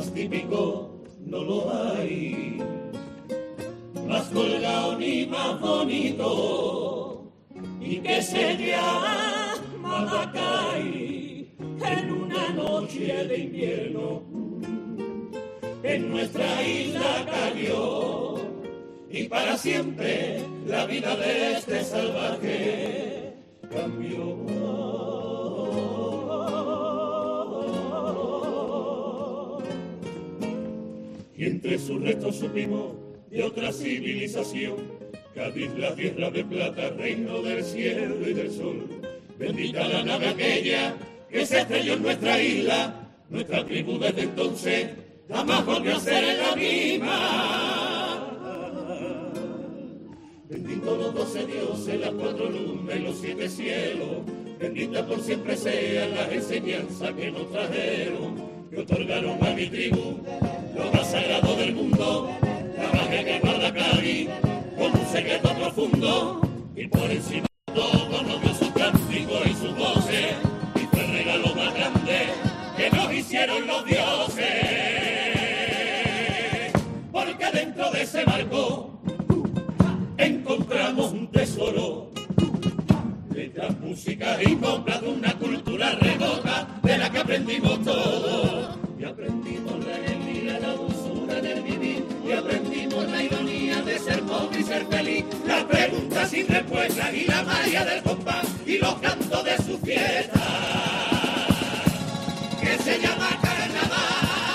más típico no lo hay, más colgado ni más bonito, y que se llama Maracay en una noche de invierno. En nuestra isla cayó, y para siempre la vida de este salvaje cambió. Y entre sus restos supimos de otra civilización, Cádiz, la tierra de plata, reino del cielo y del sol. Bendita la nave aquella que se estrelló en nuestra isla, nuestra tribu desde entonces jamás volvió a ser la misma. Bendito los 12 dioses, las 4 lunas y los 7 cielos, bendita por siempre sean las enseñanzas que nos trajeron, que otorgaron a mi tribu lo más sagrado del mundo, la magia que guarda Cádiz con un secreto profundo, y por encima de todo nos dio su cántico y su voces, y fue el regalo más grande que nos hicieron los dioses, porque dentro de ese barco encontramos un tesoro, letras, música y compras de una cultura remota de la que aprendimos todo. Y aprendimos la alegría, la dulzura del vivir, y aprendimos la ironía de ser pobre y ser feliz, las preguntas sin respuestas y la magia del compás y los cantos de su fiesta, que se llama carnaval.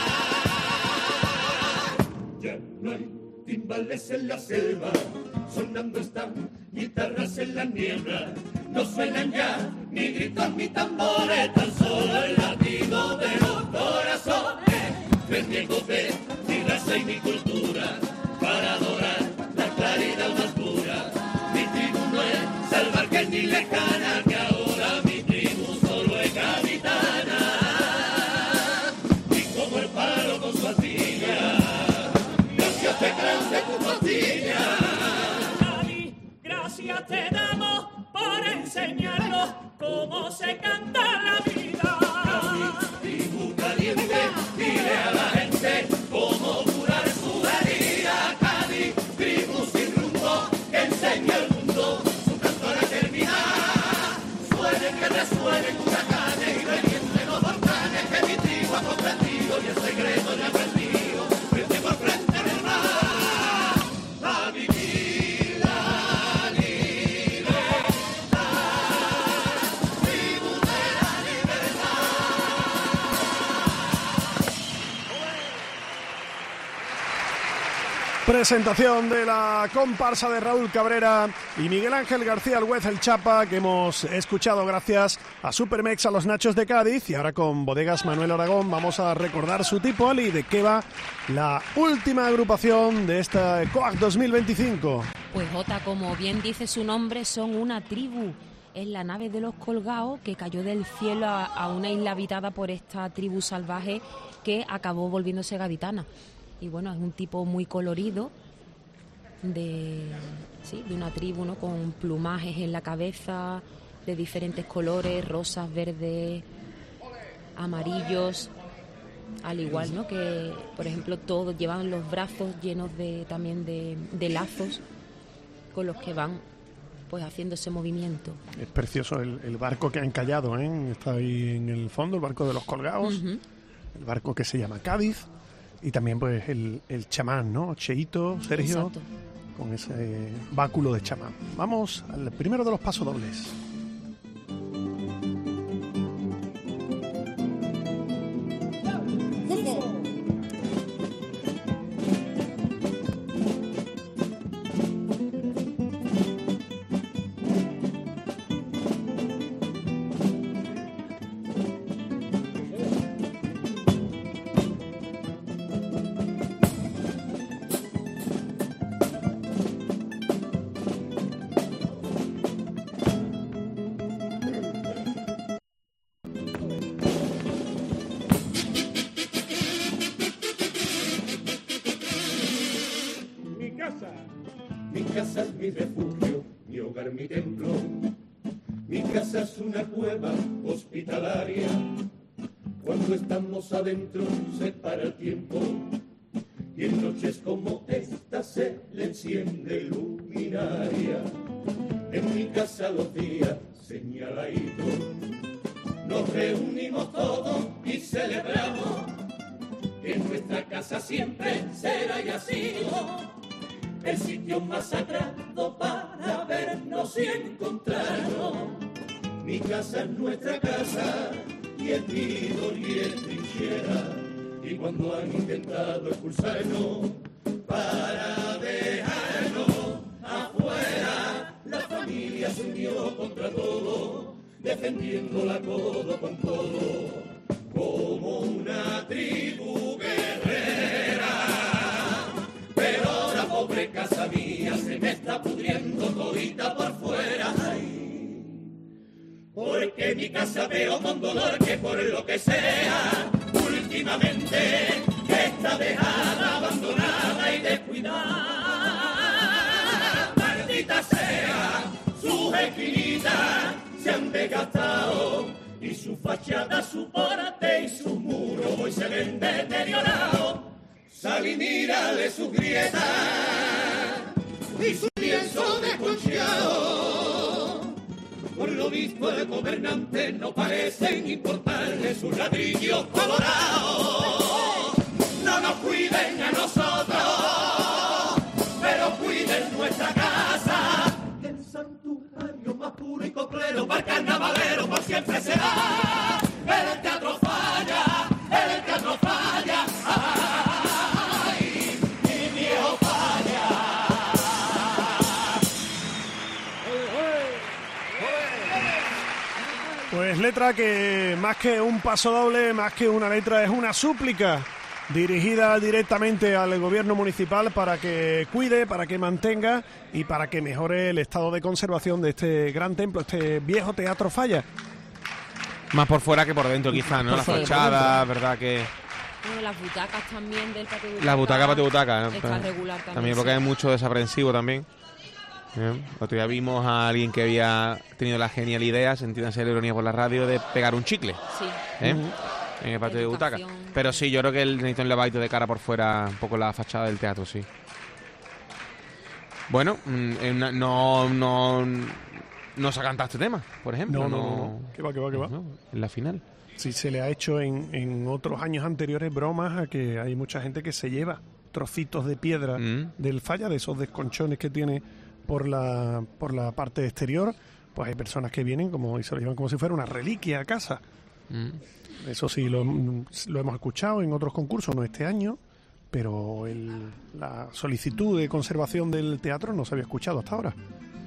Ya no hay timbales en la selva, sonando están guitarras en la niebla, no suenan ya ni gritos ni tambores, tan solo el latido de los corazones, vendiendo de mi raza y mi cultura, para adorar la claridad más pura. Mi tribu no es salvaje ni lejana, que ahora mi tribu solo es gaditana, y como el palo con su astilla, gracias te grande tu costilla. Gracias te damos por enseñarnos cómo se canta la vida. Tribu caliente, dile a la gente cómo curar su herida. Cádiz, tribu sin rumbo, que enseña al mundo su canto a la eternidad. Suenen que resuenen huracanes y revienten los volcanes, que mi tribu ha comprendido y el secreto le ha aprendido, frente por frente en el mar, a vivir. Presentación de la comparsa de Raúl Cabrera y Miguel Ángel García Alhuez el Chapa, que hemos escuchado gracias a Supermex, a los Nachos de Cádiz, y ahora con Bodegas Manuel Aragón vamos a recordar su tipo, Ali, de qué va la última agrupación de esta COAC 2025. Pues Jota, como bien dice su nombre, son una tribu. Es la nave de los colgados que cayó del cielo a una isla habitada por esta tribu salvaje que acabó volviéndose gaditana. Y bueno, es un tipo muy colorido de una tribu, ¿no? Con plumajes en la cabeza de diferentes colores, rosas, verdes, amarillos, al igual, ¿no? Que, por ejemplo, todos llevan los brazos llenos también de lazos con los que van pues haciendo ese movimiento. Es precioso el barco que ha encallado, ¿eh? Está ahí en el fondo, el barco de los colgados, el barco que se llama Cádiz. Y también pues el chamán, ¿no? Cheito, Sergio, exacto, con ese báculo de chamán. Vamos al primero de los pasodobles. Mi casa es mi refugio, mi hogar, mi templo. Mi casa es una cueva hospitalaria. Cuando estamos adentro se para el tiempo y en noches como esta se le enciende luminaria. En mi casa los días señaladitos nos reunimos todos y celebramos que nuestra casa siempre será y ha sido el sitio más sagrado para vernos y encontrarnos. Mi casa es nuestra casa y es nido y es trinchera, y cuando han intentado expulsarnos para dejarnos afuera, la familia se unió contra todo, defendiéndola codo con codo, como una tribu guerrera. Pero la pobre casa mía se me está pudriendo todita por fuera. Ay, porque mi casa veo con dolor que por lo que sea, últimamente está dejada, abandonada y descuidada. Maldita sea, sus esquinitas se han desgastado y su fachada, su porte y sus muros hoy se ven deteriorados. Sal y mírale sus grietas y su lienzo desconcheado. Por lo visto el gobernante no parecen importarle sus ladrillos colorados. No nos cuiden a nosotros, pero cuiden nuestra casa. El santuario más puro y coclero para el carnavalero por siempre será. El teatro falla, el teatro falla. Ay, mi viejo falla. Pues letra que más que un paso doble, más que una letra, es una súplica dirigida directamente al gobierno municipal para que cuide, para que mantenga y para que mejore el estado de conservación de este gran templo, este viejo Teatro Falla. Más por fuera que por dentro quizás, ¿no? Las fachadas, ¿verdad? Que bueno, las butacas también del patio butaca. la butaca, patio butaca, ¿no? Está regular también porque hay mucho desaprensivo también. Otro día vimos a alguien que había tenido la genial idea, sentíanse la ironía por la radio, de pegar un chicle. Sí. En el patio de butaca. Pero sí, yo creo que él necesita un lavadito de cara por fuera, un poco la fachada del teatro, sí. Bueno, no se ha cantado este tema, por ejemplo. No. ¿Qué va? No, en la final. Sí, se le ha hecho en otros años anteriores bromas a que hay mucha gente que se lleva trocitos de piedra del Falla, de esos desconchones que tiene por la parte exterior. Pues hay personas que vienen y se lo llevan como si fuera una reliquia a casa. Eso sí, lo hemos escuchado en otros concursos, no este año, pero la solicitud de conservación del teatro no se había escuchado hasta ahora.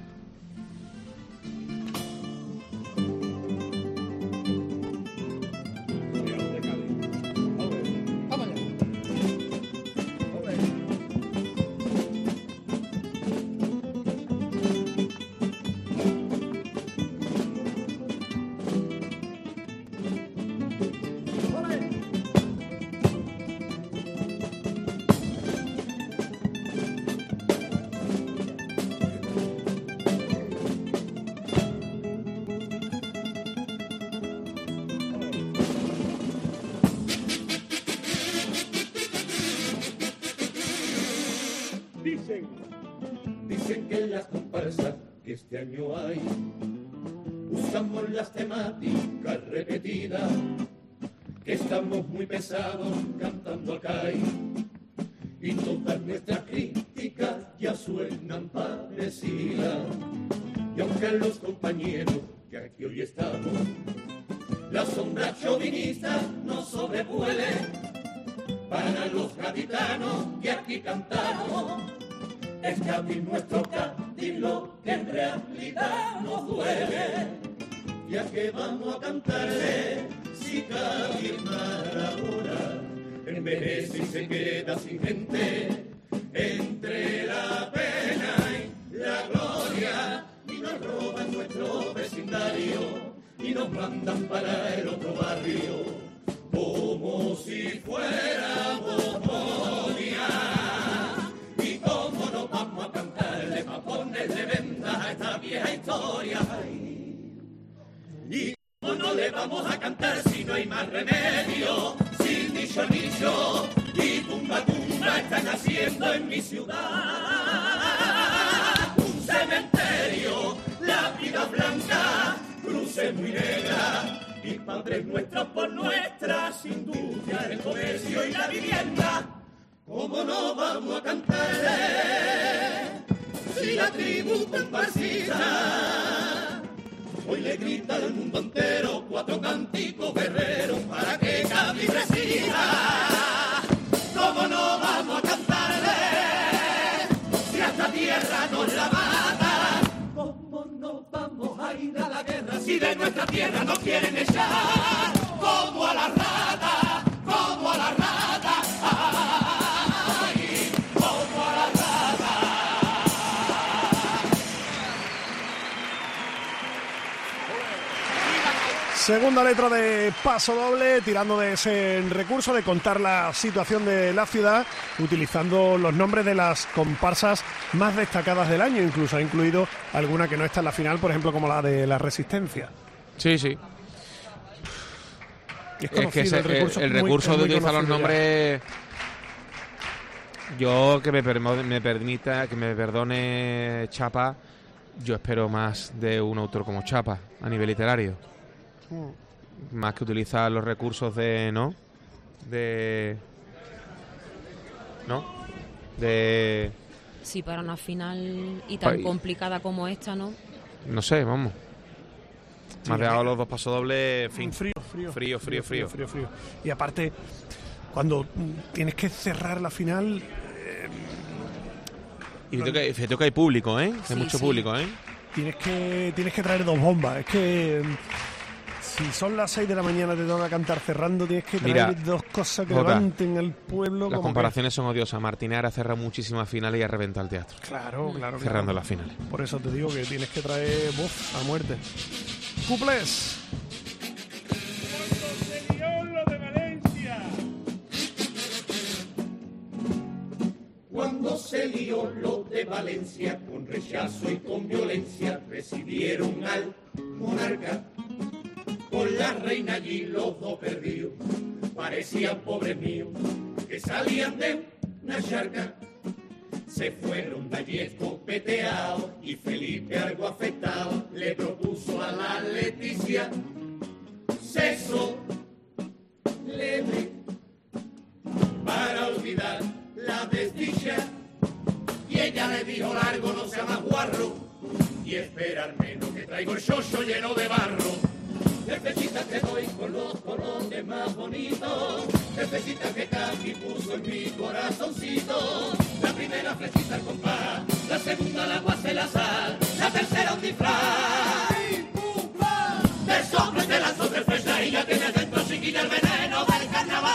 Dicen que en las comparsas que este año hay usamos las temáticas repetidas, que estamos muy pesados cantando acá y todas nuestras críticas ya suenan parecidas. Y aunque los compañeros que aquí hoy estamos, la sombra chauvinista nos sobrevuele, para los gaditanos que aquí cantamos, es Cádiz nuestro Cádiz lo que en realidad nos duele. Ya que vamos a cantarle si Cádiz para ahora envejece y se queda sin gente, entre la pena y la gloria, y nos roban nuestro vecindario y nos mandan para el otro barrio como si fuéramos monia. Y cómo nos vamos a cantarle para ponerle venda a esta vieja historia. Y cómo no le vamos a cantar si no hay más remedio. dicho, y tumba tumba están haciendo en mi ciudad. Un cementerio, lápida blanca, cruces muy negra, y padres nuestros por nuestras industrias, el comercio y la vivienda. ¿Cómo no vamos a cantarle si la tribu comparsita hoy le grita al mundo entero 4 cánticos guerreros para que Cádiz resida? ¿Cómo no vamos a cantarle si a esta tierra nos la mata? ¿Cómo no vamos a ir a la guerra si de nuestra tierra nos quieren echar? Como a la rata, como a la rata. Ay, como a la rata. Segunda letra de Paso Doble, tirando de ese recurso de contar la situación de la ciudad, utilizando los nombres de las comparsas más destacadas del año. Incluso ha incluido alguna que no está en la final, por ejemplo, como la de la Resistencia. Sí, sí. Es que el recurso de utilizar los nombres... Yo, que me permita, que me perdone Chapa, yo espero más de un autor como Chapa a nivel literario. Más que utilizar los recursos de Sí, para una final y tan complicada como esta, ¿no? No sé, vamos. Sí, me has dejado los 2 pasodobles, en fin. Frío. Y aparte, cuando tienes que cerrar la final... Y fíjate que hay público, ¿eh? Hay mucho público, ¿eh? Tienes que traer 2 bombas. Es que... Si son las 6 de la mañana te toca cantar cerrando, tienes que traer 2 cosas que levanten al pueblo. Las comparaciones son odiosas. Martínez ha cerrado muchísimas finales y ha reventado el teatro. Claro. Cerrando las finales. Por eso te digo que tienes que traer a muerte. Cuplés. Cuando se lió lo de Valencia. Cuando se lió lo de Valencia, con rechazo y con violencia, recibieron al monarca. Con la reina allí los 2 perdidos, parecían pobres míos, que salían de una charca. Se fueron de allí escopeteados y Felipe, algo afectado, le propuso a la Leticia sexo leve para olvidar la desdicha. Y ella le dijo: largo, no sea más guarro, y esperar menos, que traigo el chocho lleno de barro. Necesitas te doy con los colores más bonitos, necesitas que Cami puso en mi corazoncito. La primera flechita al compás, la segunda la guasa y la sal, la tercera un disfraz. Te soplo y te lanzo 3 flechas y ya tienes dentro, chiquilla, el veneno del carnaval.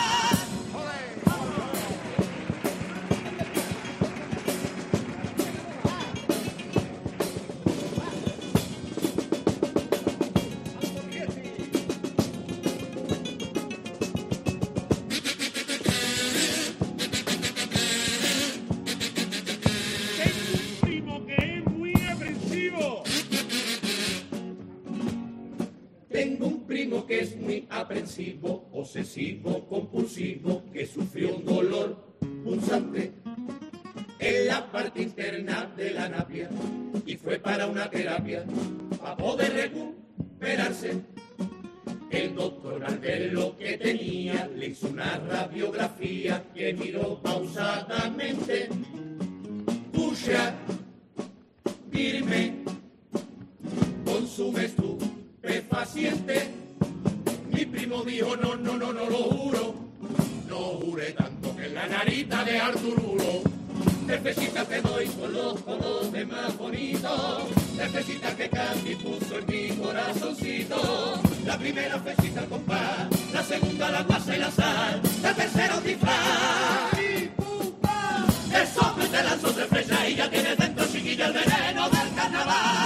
Tengo un primo que es muy aprensivo, obsesivo, compulsivo, que sufrió un dolor punzante en la parte interna de la napia y fue para una terapia para poder recuperarse. El doctor, al ver lo que tenía, le hizo una radiografía que miró pausadamente. Puxa, firme, consumes tú paciente. Mi primo dijo: no lo juro, no jure tanto que en la narita de Artururo. Necesitas te doy con los colores más bonitos, necesitas que Candy puso en mi corazoncito. La primera flechita al compás, la segunda la guasa y la sal, la tercera un disfraz. El soplo y te lanzo 3 flechas y ya tienes dentro, chiquilla, el veneno del carnaval.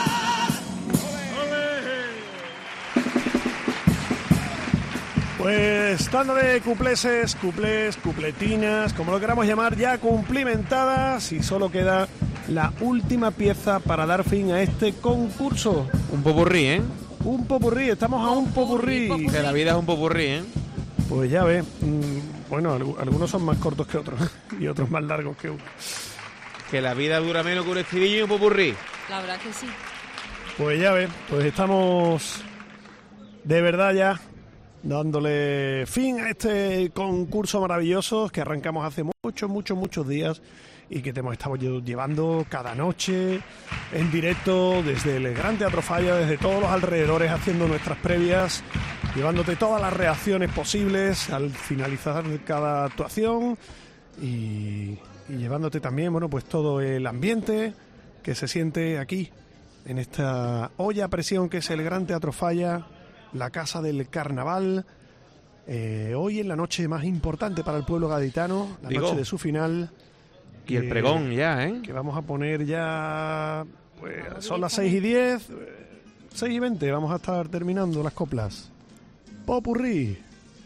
Pues tanda de cupleses, cupletinas, como lo queramos llamar, ya cumplimentadas, y solo queda la última pieza para dar fin a este concurso. Un popurrí, ¿eh? Un popurrí, estamos a un popurrí. Que la vida es un popurrí, ¿eh? Pues ya ves, Bueno, algunos son más cortos que otros y otros más largos que uno. Que la vida dura menos que un estribillo y un popurrí. La verdad que sí. Pues ya ves, pues estamos de verdad ya dándole fin a este concurso maravilloso que arrancamos hace muchos días y que te hemos estado llevando cada noche en directo desde el Gran Teatro Falla, desde todos los alrededores, haciendo nuestras previas, llevándote todas las reacciones posibles al finalizar cada actuación y llevándote también, bueno, pues todo el ambiente que se siente aquí en esta olla a presión que es el Gran Teatro Falla, la casa del carnaval. Hoy en la noche más importante para el pueblo gaditano, la noche de su final. Y el pregón ya, ¿eh? Que vamos a poner ya, pues son las 6:10, 6:20, vamos a estar terminando las coplas. Popurrí.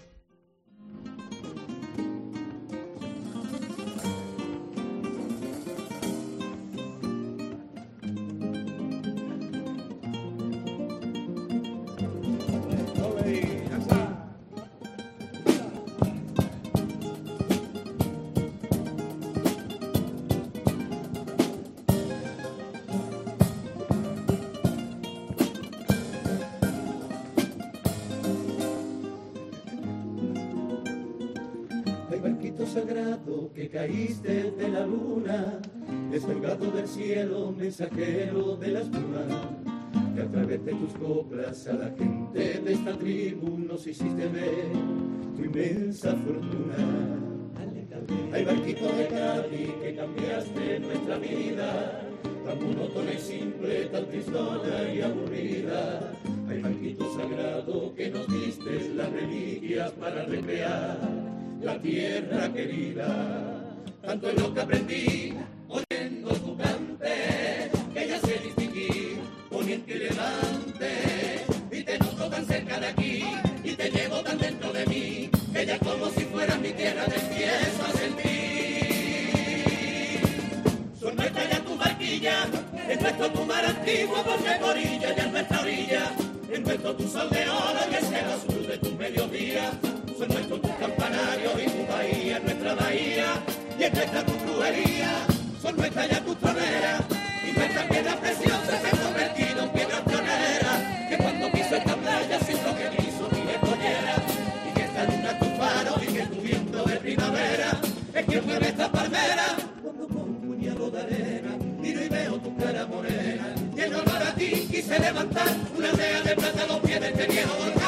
Sagrado que caíste de la luna, descolgado del cielo, mensajero de las brumas, que a través de tus coplas a la gente de esta tribu nos hiciste ver tu inmensa fortuna. Hay barquitos de Cádiz que cambiaste nuestra vida, tan monótona y simple, tan tristona y aburrida. Hay barquitos sagrados que nos diste las reliquias para recrear la tierra querida. Tanto es lo que aprendí oyendo tu cante, que ya sé distinguir poniente y levante, y te noto tan cerca de aquí y te llevo tan dentro de mí, que ya como si fuera mi tierra te empiezo a sentir. Son nuestras ya tu barquilla, es nuestro tu mar antiguo, porque por orilla ya es nuestra orilla, es nuestro tu sol de oro y es el azul de tu mediodía. Son nuestros tus campanarios y tu bahía, nuestra bahía, y es nuestra tu crujería. Son nuestras ya tus troneras, y nuestras piedras preciosas se han convertido en piedras pioneras, que cuando piso esta playa siento que piso mi escollera, y que esta luna es tu faro, y que tu viento de primavera es quien mueve esta palmera. Cuando con un puñado de arena miro y veo tu cara morena, y en honor a ti quise levantar una aldea de plata a los pies de este viejo volcán,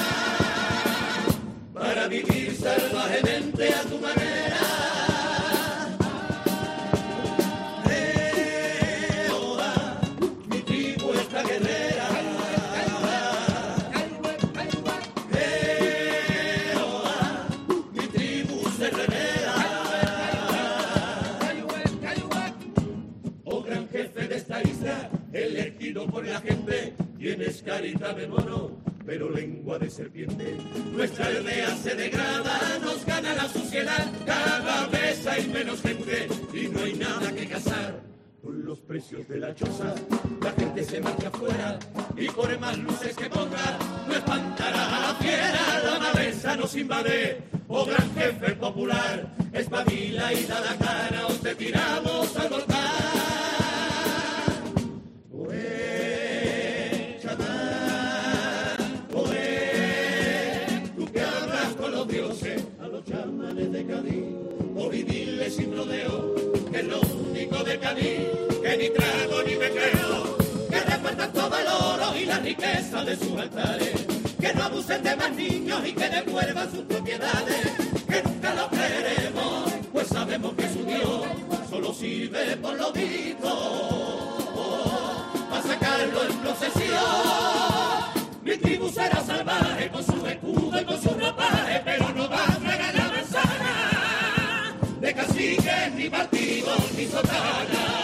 para vivir salvajemente a tu manera. Mi tribu está guerrera. Mi tribu se revela. Oh gran jefe de esta isla, elegido por la gente, tienes carita de mono, pero lengua de serpiente. Nuestra aldea se degrada, nos gana la suciedad, cada vez hay menos gente y no hay nada que cazar. Con los precios de la choza, la gente se marcha afuera, y por más luces que ponga, no espantará a la fiera. La maleza nos invade, oh gran jefe popular, espabila y da la cara o te tiramos al volcán. A los chamanes de Cádiz, o vivirle sin rodeo, que es lo único de Cádiz, que ni trago ni me creo, que repartan todo el oro y la riqueza de sus altares, que no abusen de más niños y que devuelvan sus propiedades, que nunca lo creeremos, pues sabemos que su Dios solo sirve por lo visto, para sacarlo en procesión. Mi tribu será salvaje con su escudo y con su ropaje, pero no va a regalar manzana de caciques, ni partidos, ni sotana.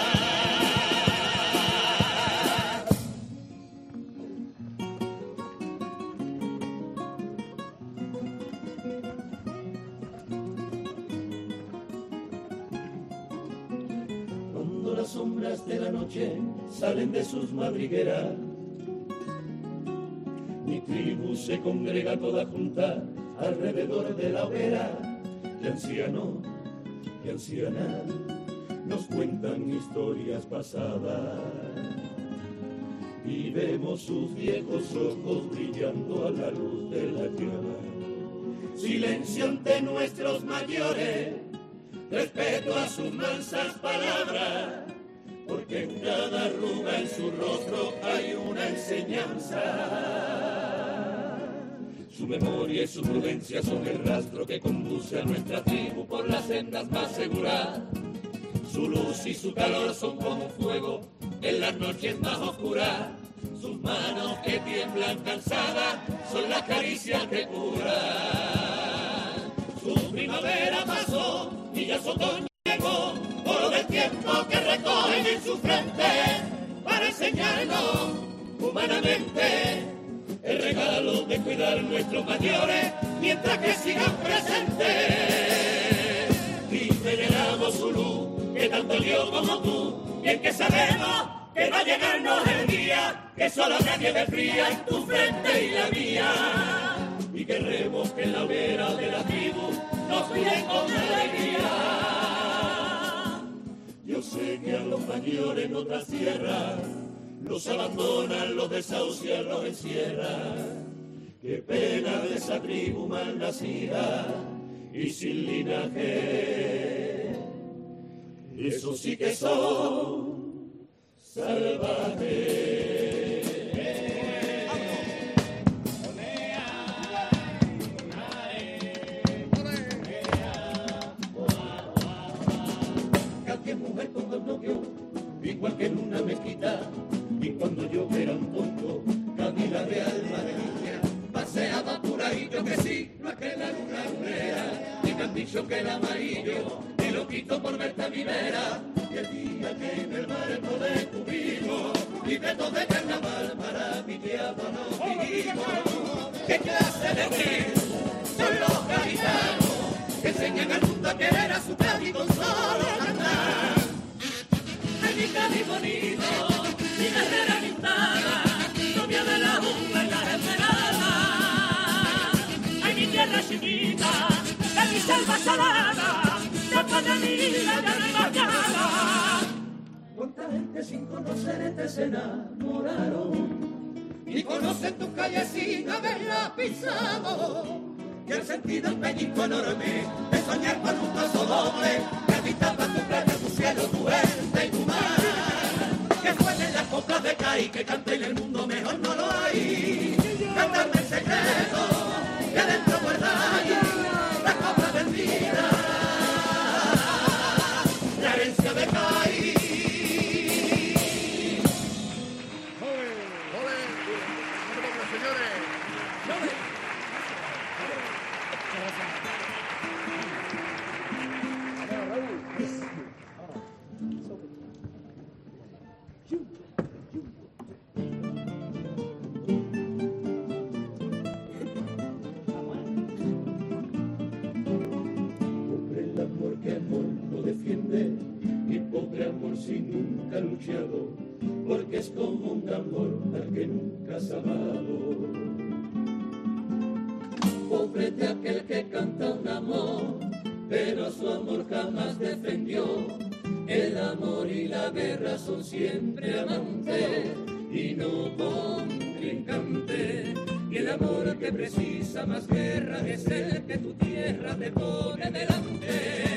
Cuando las sombras de la noche salen de sus madrigueras, mi tribu se congrega toda junta alrededor de la hoguera, ancianos y ancianas nos cuentan historias pasadas y vemos sus viejos ojos brillando a la luz de la llama. Silencio ante nuestros mayores, respeto a sus mansas palabras, porque en cada arruga en su rostro hay una enseñanza. Su memoria y su prudencia son el rastro que conduce a nuestra tribu por las sendas más seguras. Su luz y su calor son como fuego en las noches más oscuras. Sus manos que tiemblan cansadas son las caricias que curan. Su primavera pasó y ya su otoño llegó, oro del tiempo que recogen en su frente para enseñarnos humanamente el regalo de cuidar nuestros mayores mientras que sigan presentes. Y veneramos su luz que tanto dio como tú, y en que sabemos que va a llegarnos el día que solo habrá nieve fría en tu frente y la mía, y querremos que en la hoguera de la tribu nos cuiden con alegría. Yo sé que a los mayores en otras tierras los abandonan, los desahucian, los encierran. Qué pena de esa tribu mal nacida y sin linaje. Eso sí que son salvajes. Cualquier mujer con dos novios, igual que en una mezquita. Y cuando yo era un tonto, Camila de alma de niña, paseaba por ahí, yo que sí, no es que la luna lunera, ni me han dicho que el amarillo, ni lo quito por verte a mi vera, y el día que en el mar no descubrimos, libretos de carnaval para mi diablo nos vivimos. ¿Qué clase de bien son los gaditanos que enseñan al mundo a querer a su Cádiz con solo cantar? Ay, mi Cádiz bonito, mi guerrera pintada, novia de la jungla y la esmeralda. Ay, mi tierra chiquita, de mi selva salada, después de mi vida ya no hay más nada. ¿Cuánta gente sin conocerte se enamoraron? Y conocen tus calles sin haberlas pisado. Que han sentido el pellizco enorme de soñar con un paso doble, que habitaban tu playa, tu cielo, tu gente y tu mar. Que suenen las coplas de Cádiz, que canten el mundo mejor no lo hay. Cantarme el secreto que dentro guardáis, las coplas del vida, la herencia de Cádiz. ¡Ole! Señores! Si nunca ha luchado, porque es como un tambor al que nunca has amado. Pobre de aquel que canta un amor, pero su amor jamás defendió. El amor y la guerra son siempre amantes y no contrincantes. Y el amor que precisa más guerra es el que tu tierra te pone delante.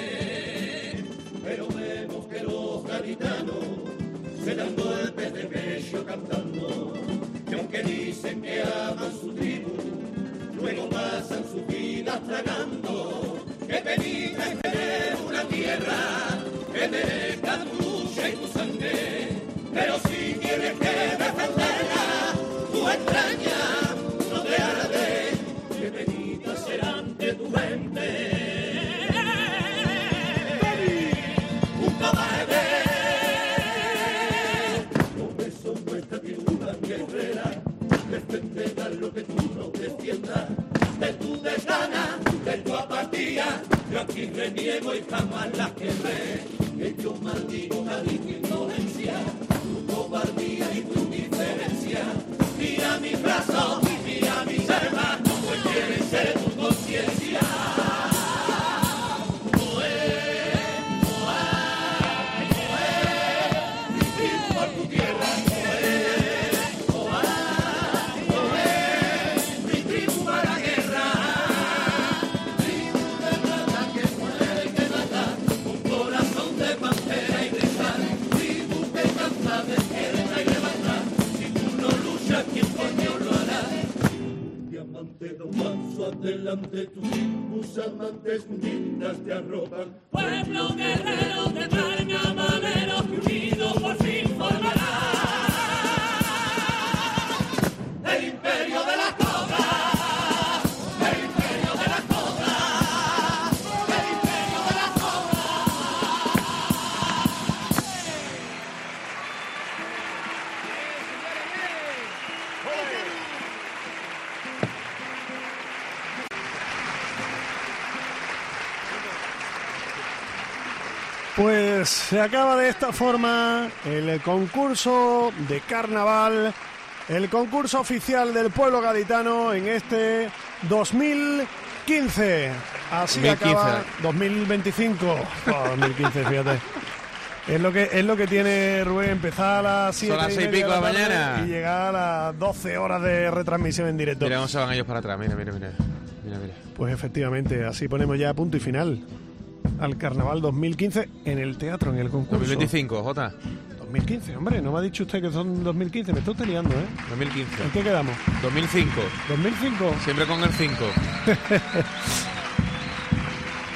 Pero vemos que los gaditanos se dan golpes de pecho cantando, que aunque dicen que aman su tribu, luego pasan sus vidas tragando. Que penita es tener una tierra que merezca tu lucha y tu sangre, pero si tienes que defenderla, tu entraña no te arde. Que penita será ante tu gente. Defenderá lo que tú no defiendas, de tu desgana, de tu apatía. Yo aquí reniego y jamás la quebré. Que yo maldigo a tu indolencia, tu cobardía y tu indiferencia. Mira mis brazos, mira mis armas, pues quieren ser tu conciencia. delante tus amantes lindas te arropan. Pueblo guerrero de carnavaleros que unidos por fin formarán el imperio de la cobra, el imperio de la cobra, el imperio de la cobra. Pues se acaba de esta forma el concurso de carnaval, el concurso oficial del pueblo gaditano en este 2015. Así 2015. acaba 2025. 2015, fíjate. Es lo que tiene Rubén, empezar a las 7 Son las 6:30 de la mañana y llegar a las 12 horas de retransmisión en directo. Mira cómo se van ellos para atrás, mira. Pues efectivamente, así ponemos ya punto y final al Carnaval 2015 en el teatro, en el concurso. 2025, Jota. 2015, hombre, no me ha dicho usted que son 2015, me está usted liando, ¿eh? 2015. ¿En qué quedamos? 2005. 2005. Siempre con el 5.